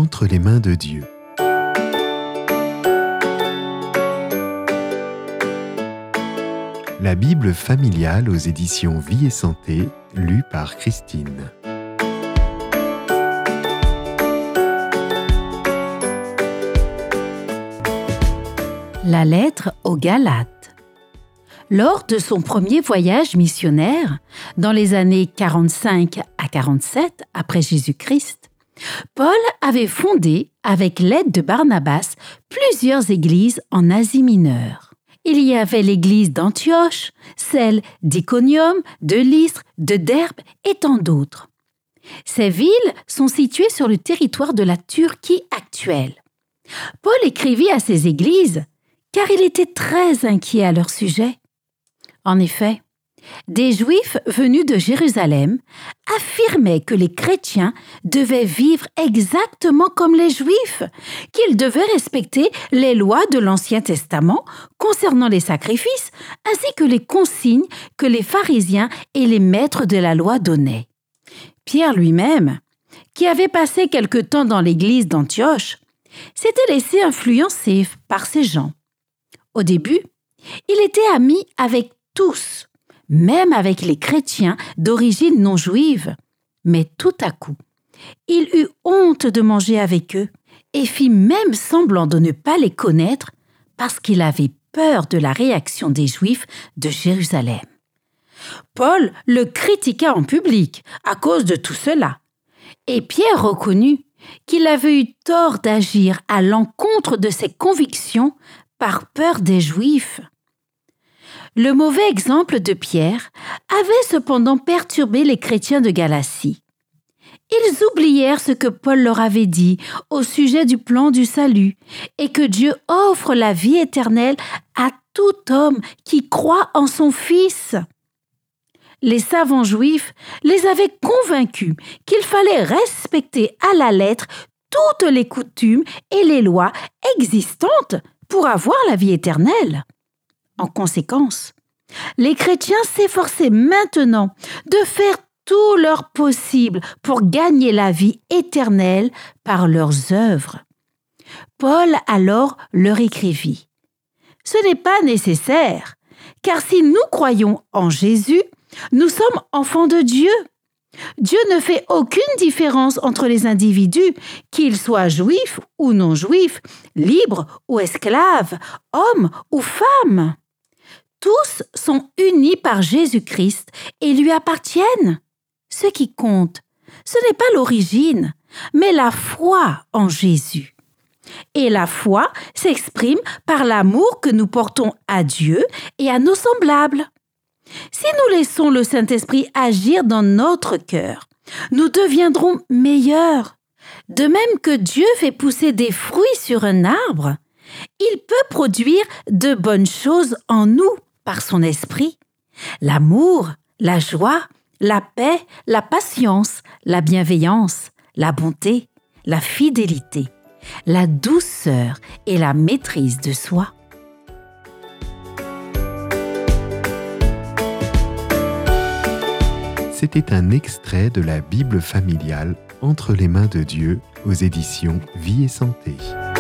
entre les mains de Dieu. La Bible familiale aux éditions Vie et Santé, lue par Christine. La lettre aux Galates. Lors de son premier voyage missionnaire, dans les années 45 à 47 après Jésus-Christ, Paul avait fondé, avec l'aide de Barnabas, plusieurs églises en Asie mineure. Il y avait l'église d'Antioche, celle d'Iconium, de Lystre, de Derbe et tant d'autres. Ces villes sont situées sur le territoire de la Turquie actuelle. Paul écrivit à ces églises car il était très inquiet à leur sujet. En effet, des Juifs venus de Jérusalem affirmaient que les chrétiens devaient vivre exactement comme les Juifs, qu'ils devaient respecter les lois de l'Ancien Testament concernant les sacrifices, ainsi que les consignes que les pharisiens et les maîtres de la loi donnaient. Pierre lui-même, qui avait passé quelque temps dans l'église d'Antioche, s'était laissé influencer par ces gens. Au début, il était ami avec tous, même avec les chrétiens d'origine non juive. Mais tout à coup, il eut honte de manger avec eux et fit même semblant de ne pas les connaître parce qu'il avait peur de la réaction des Juifs de Jérusalem. Paul le critiqua en public à cause de tout cela, et Pierre reconnut qu'il avait eu tort d'agir à l'encontre de ses convictions par peur des Juifs. Le mauvais exemple de Pierre avait cependant perturbé les chrétiens de Galatie. Ils oublièrent ce que Paul leur avait dit au sujet du plan du salut et que Dieu offre la vie éternelle à tout homme qui croit en son Fils. Les savants juifs les avaient convaincus qu'il fallait respecter à la lettre toutes les coutumes et les lois existantes pour avoir la vie éternelle. En conséquence, les chrétiens s'efforçaient maintenant de faire tout leur possible pour gagner la vie éternelle par leurs œuvres. Paul alors leur écrivit : « Ce n'est pas nécessaire, car si nous croyons en Jésus, nous sommes enfants de Dieu. Dieu ne fait aucune différence entre les individus, qu'ils soient juifs ou non juifs, libres ou esclaves, hommes ou femmes. Tous sont unis par Jésus-Christ et lui appartiennent. Ce qui compte, ce n'est pas l'origine, mais la foi en Jésus. Et la foi s'exprime par l'amour que nous portons à Dieu et à nos semblables. Si nous laissons le Saint-Esprit agir dans notre cœur, nous deviendrons meilleurs. De même que Dieu fait pousser des fruits sur un arbre, il peut produire de bonnes choses en nous par son esprit. L'amour, la joie, la paix, la patience, la bienveillance, la bonté, la fidélité, la douceur et la maîtrise de soi. C'était un extrait de la Bible familiale entre les mains de Dieu aux éditions Vie et Santé.